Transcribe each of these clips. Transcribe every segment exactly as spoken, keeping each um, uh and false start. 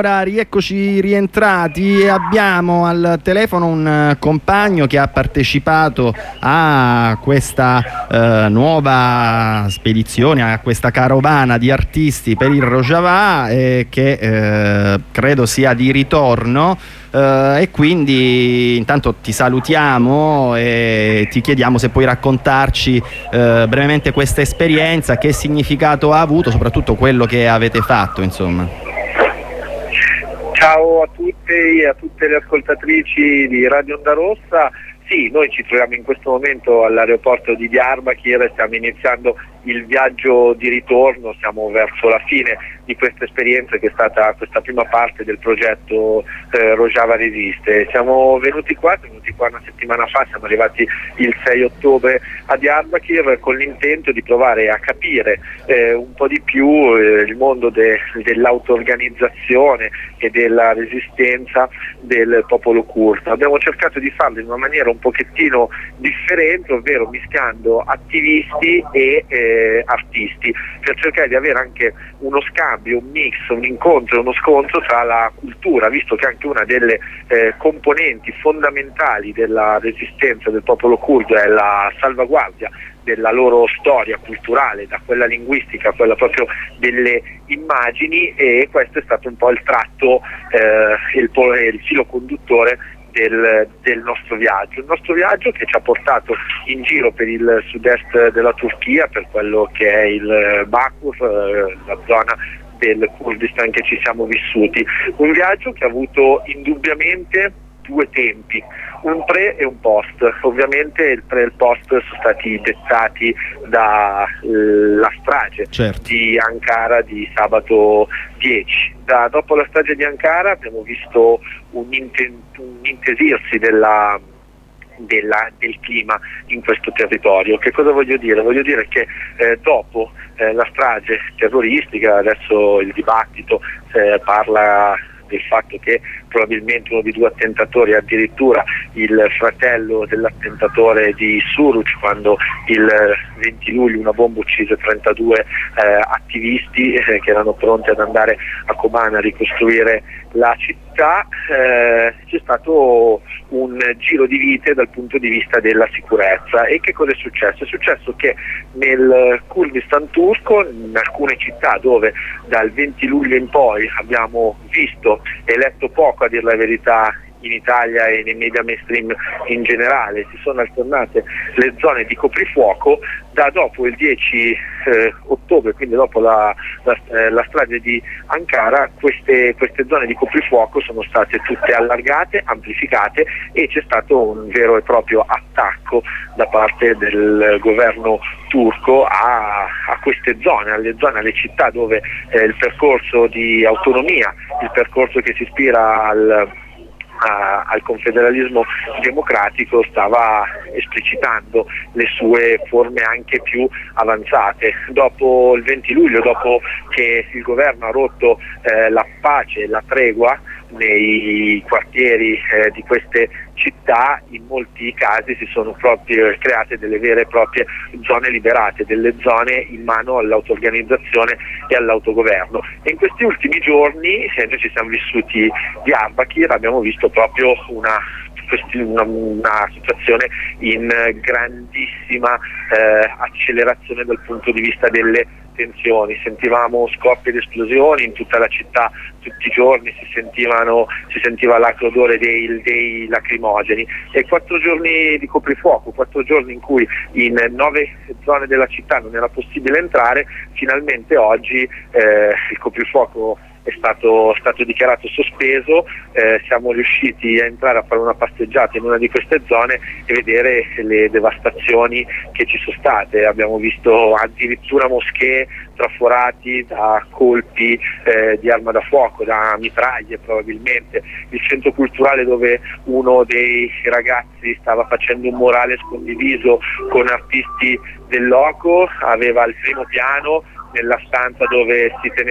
allora rieccoci rientrati e abbiamo al telefono un compagno che ha partecipato a questa eh, nuova spedizione, a questa carovana di artisti per il Rojava, eh, che eh, credo sia di ritorno. Uh, e quindi intanto ti salutiamo e ti chiediamo se puoi raccontarci uh, brevemente questa esperienza, che significato ha avuto, soprattutto quello che avete fatto, insomma. Ciao a tutte e a tutte le ascoltatrici di Radio Onda Rossa. Sì, noi ci troviamo in questo momento all'aeroporto di Diyarbakir, stiamo iniziando il viaggio di ritorno, siamo verso la fine di questa esperienza che è stata questa prima parte del progetto eh, Rojava Resiste. Siamo venuti qua, siamo venuti qua una settimana fa, siamo arrivati il sei ottobre a Diyarbakir con l'intento di provare a capire eh, un po' di più eh, il mondo de, dell'auto-organizzazione e della resistenza del popolo curdo. Abbiamo cercato di farlo in una maniera un pochettino differente, ovvero mischiando attivisti e eh, artisti, per cercare di avere anche uno scambio, un mix, un incontro, uno scontro tra la cultura, visto che anche una delle eh, componenti fondamentali della resistenza del popolo curdo è la salvaguardia della loro storia culturale, da quella linguistica a quella proprio delle immagini, e questo è stato un po' il tratto, eh, il, il filo conduttore Del, del nostro viaggio, il nostro viaggio che ci ha portato in giro per il sud-est della Turchia, per quello che è il Bakur, eh, la zona del Kurdistan che ci siamo vissuti, un viaggio che ha avuto indubbiamente due tempi, un pre e un post. Ovviamente il pre e il post sono stati dettati dalla strage certo. di Ankara di sabato dieci. Da, dopo la strage di Ankara abbiamo visto un, inten- un intesirsi della, della, del clima in questo territorio. Che cosa voglio dire? Voglio dire che eh, dopo eh, la strage terroristica, adesso il dibattito eh, parla del fatto che probabilmente uno dei due attentatori, addirittura il fratello dell'attentatore di Suruc, quando il venti luglio una bomba uccise trentadue eh, attivisti eh, che erano pronti ad andare a Kobane a ricostruire la città, eh, c'è stato un giro di vite dal punto di vista della sicurezza. E che cosa è successo? È successo che nel Kurdistan turco, in alcune città dove dal venti luglio in poi abbiamo visto e letto poco, a dir la verità, in Italia e nei media mainstream in generale, si sono alternate le zone di coprifuoco. Da dopo il dieci eh, ottobre, quindi dopo la, la, eh, la strage di Ankara, queste, queste zone di coprifuoco sono state tutte allargate, amplificate, e c'è stato un vero e proprio attacco da parte del governo turco a, a queste zone, alle zone, alle città dove eh, il percorso di autonomia, il percorso che si ispira al A, al confederalismo democratico stava esplicitando le sue forme anche più avanzate. Dopo il venti luglio, dopo che il governo ha rotto eh, la pace e la tregua nei quartieri eh, di queste città, in molti casi si sono proprio create delle vere e proprie zone liberate, delle zone in mano all'auto-organizzazione e all'autogoverno. E in questi ultimi giorni eh, noi ci siamo vissuti Diyarbakir, abbiamo visto proprio una Una, una situazione in grandissima eh, accelerazione dal punto di vista delle tensioni. Sentivamo scoppie ed esplosioni in tutta la città, tutti i giorni si sentivano, si sentiva l'acre odore dei, dei lacrimogeni, e quattro giorni di coprifuoco, quattro giorni in cui in nove zone della città non era possibile entrare. Finalmente oggi eh, il coprifuoco è stato, stato dichiarato sospeso, eh, siamo riusciti a entrare a fare una passeggiata in una di queste zone e vedere le devastazioni che ci sono state. Abbiamo visto addirittura moschee traforati da colpi eh, di arma da fuoco, da mitraglie probabilmente, il centro culturale dove uno dei ragazzi stava facendo un murales condiviso con artisti del loco aveva il primo piano, nella stanza dove si teneva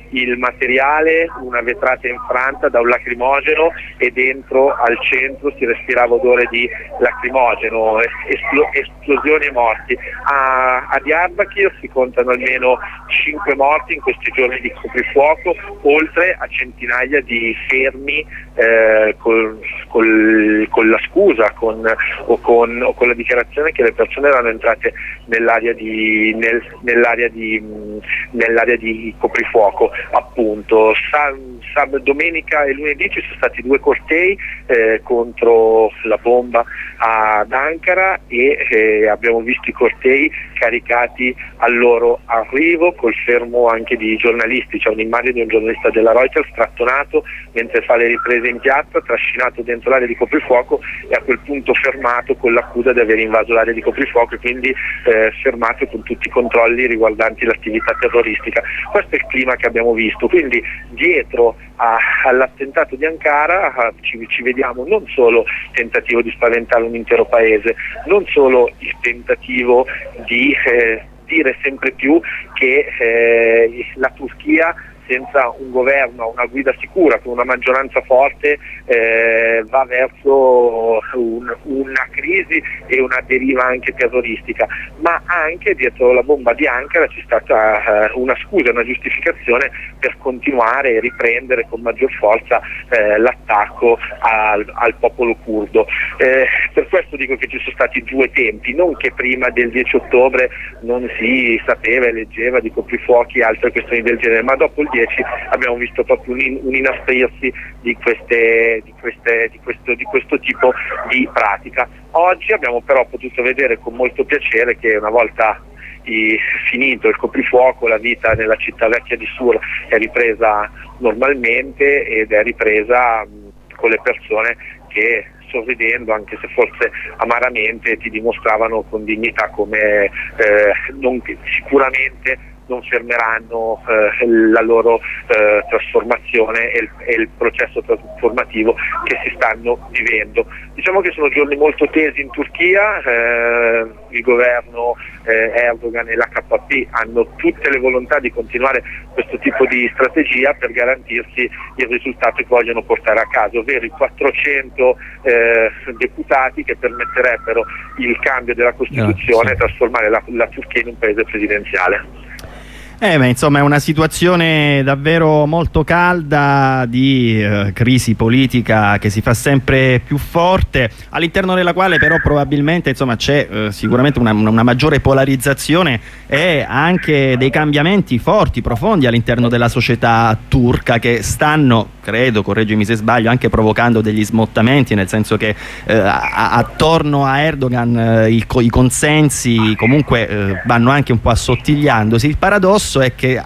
il materiale, una vetrata infranta da un lacrimogeno e dentro al centro si respirava odore di lacrimogeno, espl- esplosioni e morti. A, a Diyarbakir si contano almeno cinque morti in questi giorni di coprifuoco, oltre a centinaia di fermi eh, col, col, con la scusa con, o, con, o con la dichiarazione che le persone erano entrate nell'area di, nel, nell'area di, nell'area di coprifuoco. Appunto, San, sab, domenica e lunedì ci sono stati due cortei eh, contro la bomba ad Ankara e eh, abbiamo visto i cortei caricati al loro arrivo col fermo anche di giornalisti. C'è un'immagine di un giornalista della Reuters strattonato mentre fa le riprese in piazza, trascinato dentro l'area di coprifuoco e a quel punto fermato con l'accusa di aver invaso l'area di coprifuoco e quindi eh, fermato con tutti i controlli riguardanti l'attività terroristica. Questo è il clima che abbiamo visto, quindi dietro a, all'attentato di Ankara a, ci, ci vediamo non solo il tentativo di spaventare un intero paese, non solo il tentativo di eh, dire sempre più che eh, la Turchia senza un governo, una guida sicura, con una maggioranza forte, eh, va verso un, una crisi e una deriva anche terroristica, ma anche dietro la bomba di Ankara c'è stata eh, una scusa, una giustificazione per continuare e riprendere con maggior forza eh, l'attacco al, al popolo curdo. Eh, per questo dico che ci sono stati due tempi, non che prima del dieci ottobre non si sapeva e leggeva di coprifuochi e altre questioni del genere, ma dopo il abbiamo visto proprio un, in, un inasprirsi di, queste, di, queste, di, questo, di questo tipo di pratica. Oggi abbiamo però potuto vedere con molto piacere che una volta i, finito il coprifuoco la vita nella città vecchia di Sur è ripresa normalmente ed è ripresa mh, con le persone che sorridendo, anche se forse amaramente, ti dimostravano con dignità come eh, non, sicuramente non fermeranno eh, la loro eh, trasformazione e il, e il processo trasformativo che si stanno vivendo. Diciamo che sono giorni molto tesi in Turchia, eh, il governo eh, Erdogan e l'H P hanno tutte le volontà di continuare questo tipo di strategia per garantirsi il risultato che vogliono portare a casa, ovvero i quattrocento eh, deputati che permetterebbero il cambio della Costituzione e trasformare la, la Turchia in un paese presidenziale. Eh, beh, insomma è una situazione davvero molto calda di eh, crisi politica che si fa sempre più forte, all'interno della quale però probabilmente insomma c'è eh, sicuramente una, una maggiore polarizzazione e anche dei cambiamenti forti, profondi all'interno della società turca che stanno, credo, correggimi se sbaglio, anche provocando degli smottamenti, nel senso che eh, a, attorno a Erdogan eh, i, i consensi comunque eh, vanno anche un po' assottigliandosi. Il paradosso è che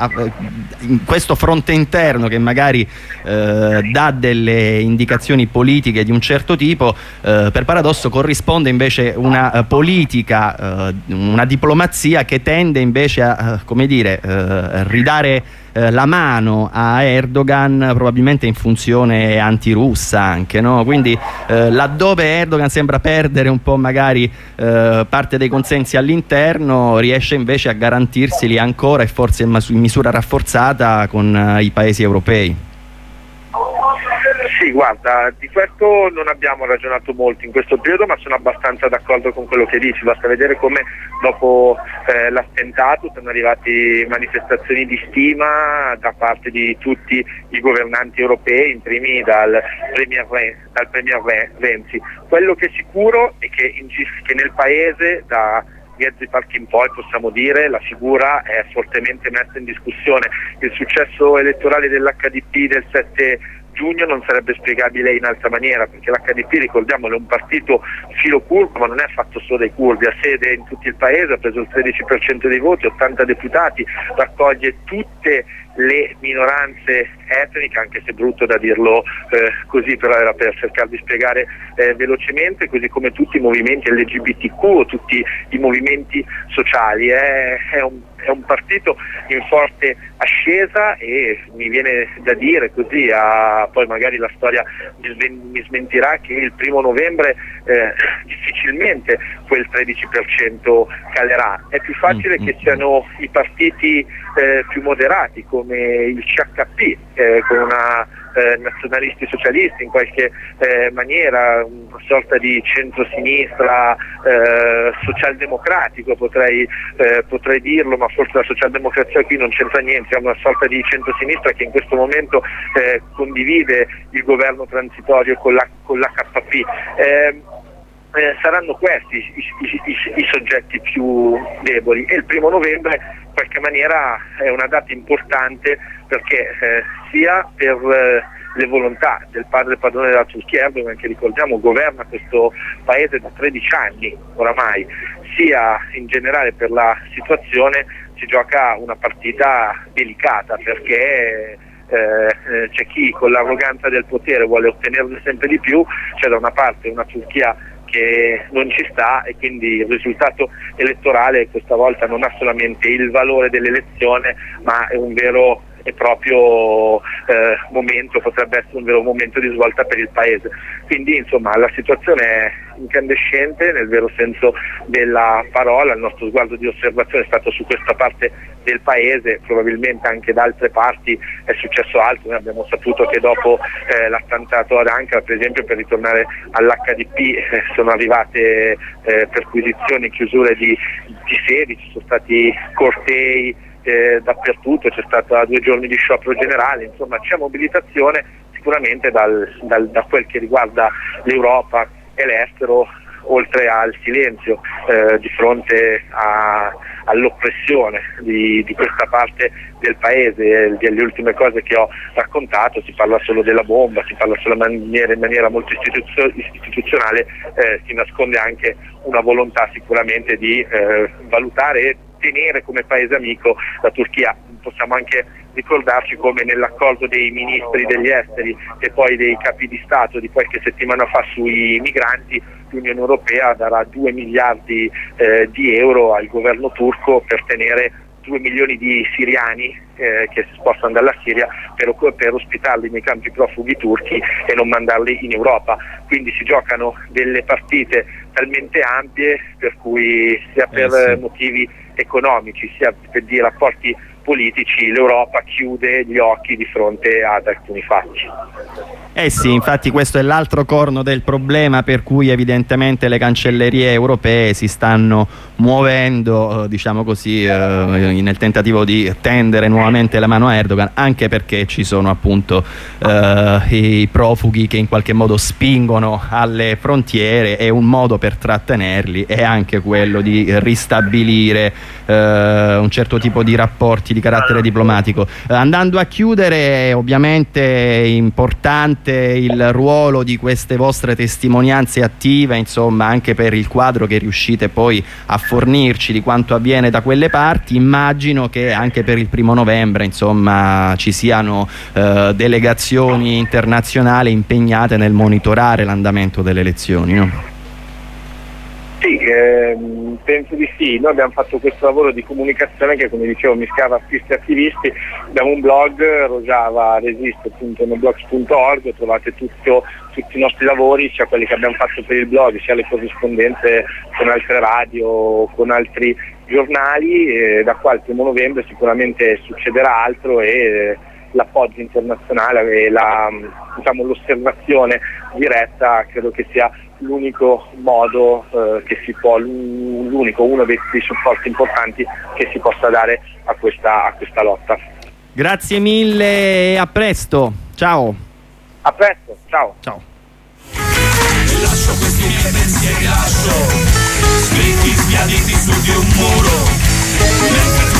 in questo fronte interno che magari eh, dà delle indicazioni politiche di un certo tipo, eh, per paradosso corrisponde invece una uh, politica, uh, una diplomazia che tende invece a, uh, come dire, uh, ridare eh, la mano a Erdogan, probabilmente in funzione antirussa anche, no? Quindi eh, laddove Erdogan sembra perdere un po' magari eh, parte dei consensi all'interno, riesce invece a garantirseli ancora e forse in misura rafforzata con eh, i paesi europei. Sì, guarda, di questo non abbiamo ragionato molto in questo periodo, ma sono abbastanza d'accordo con quello che dici. Basta vedere come dopo eh, l'attentato sono arrivate manifestazioni di stima da parte di tutti i governanti europei, in primi dal Premier, dal Premier Renzi. Quello che è sicuro è che, in, che nel paese da Gezi Park in poi possiamo dire la figura è fortemente messa in discussione. Il successo elettorale dell'H D P del sette giugno non sarebbe spiegabile in altra maniera, perché l'H D P, ricordiamolo, è un partito filo curdo, ma non è fatto solo dai curdi, ha sede in tutto il paese, ha preso il tredici per cento dei voti, ottanta deputati, raccoglie tutte le minoranze etniche, anche se è brutto da dirlo eh, così, però era per cercare di spiegare eh, velocemente, così come tutti i movimenti L G B T Q, tutti i movimenti sociali. È, è, un, è un partito in forte ascesa e mi viene da dire così, a, poi magari la storia mi smentirà, che il primo novembre eh, difficilmente quel tredici per cento calerà. È più facile che siano i partiti eh, più moderati come il C H P, eh, con una eh, nazionalisti socialisti in qualche eh, maniera, una sorta di centrosinistra eh, socialdemocratico potrei, eh, potrei dirlo, ma forse la socialdemocrazia qui non c'entra niente, è una sorta di centrosinistra che in questo momento eh, condivide il governo transitorio con la, con l'H P. Eh, Eh, saranno questi i, i, i, i soggetti più deboli, e il primo novembre in qualche maniera è una data importante perché eh, sia per eh, le volontà del padre padrone della Turchia, Erdogan, che ricordiamo governa questo paese da tredici anni oramai, sia in generale per la situazione, si gioca una partita delicata perché eh, c'è chi con l'arroganza del potere vuole ottenerne sempre di più, c'è da una parte una Turchia che non ci sta, e quindi il risultato elettorale questa volta non ha solamente il valore dell'elezione, ma è un vero e proprio eh, momento, potrebbe essere un vero momento di svolta per il paese. Quindi insomma la situazione è incandescente nel vero senso della parola, il nostro sguardo di osservazione è stato su questa parte del paese, probabilmente anche da altre parti è successo altro. Noi abbiamo saputo che dopo eh, l'attentato ad Ankara, per esempio, per ritornare all'H D P eh, sono arrivate eh, perquisizioni, chiusure di, di sedi, ci sono stati cortei Eh, dappertutto, c'è stato due giorni di sciopero generale, insomma c'è mobilitazione sicuramente dal, dal, da quel che riguarda l'Europa e l'estero, oltre al silenzio eh, di fronte a, all'oppressione di, di questa parte del paese. Delle ultime cose che ho raccontato si parla solo della bomba, si parla solo maniera, in maniera molto istituzio, istituzionale, eh, si nasconde anche una volontà sicuramente di eh, valutare e tenere come paese amico la Turchia. Possiamo anche ricordarci come nell'accordo dei ministri degli esteri e poi dei capi di Stato di qualche settimana fa sui migranti, l'Unione Europea darà due miliardi eh, di euro al governo turco per tenere due milioni di siriani eh, che si spostano dalla Siria per, per ospitarli nei campi profughi turchi e non mandarli in Europa. Quindi si giocano delle partite talmente ampie per cui sia per eh sì. motivi economici sia per di rapporti politici l'Europa chiude gli occhi di fronte ad alcuni fatti. Eh sì, infatti questo è l'altro corno del problema, per cui evidentemente le cancellerie europee si stanno muovendo, diciamo così, eh, nel tentativo di tendere nuovamente la mano a Erdogan, anche perché ci sono appunto eh, i profughi che in qualche modo spingono alle frontiere, e un modo per trattenerli è anche quello di ristabilire eh, un certo tipo di rapporti di carattere diplomatico. Eh, andando a chiudere, ovviamente è importante il ruolo di queste vostre testimonianze attive, insomma, anche per il quadro che riuscite poi a fornirci di quanto avviene da quelle parti. Immagino che anche per il primo novembre, insomma, ci siano eh, delegazioni internazionali impegnate nel monitorare l'andamento delle elezioni, no? Sì, ehm, penso di sì. Noi abbiamo fatto questo lavoro di comunicazione che, come dicevo, mischiava artisti e attivisti. Abbiamo un blog, rojavaresiste punto noblogs punto org, trovate tutto, tutti i nostri lavori, sia quelli che abbiamo fatto per il blog, sia le corrispondenze con altre radio, con altri giornali. E da qua al primo novembre sicuramente succederà altro, e l'appoggio internazionale e la, diciamo, l'osservazione diretta credo che sia l'unico modo eh, che si può, l'unico, uno dei, dei supporti importanti che si possa dare a questa, a questa lotta. Grazie mille e a presto, ciao. A presto, ciao. Ciao. Lascio questi miei pensieri, lascio scritti sbiaditi su di un muro, mentre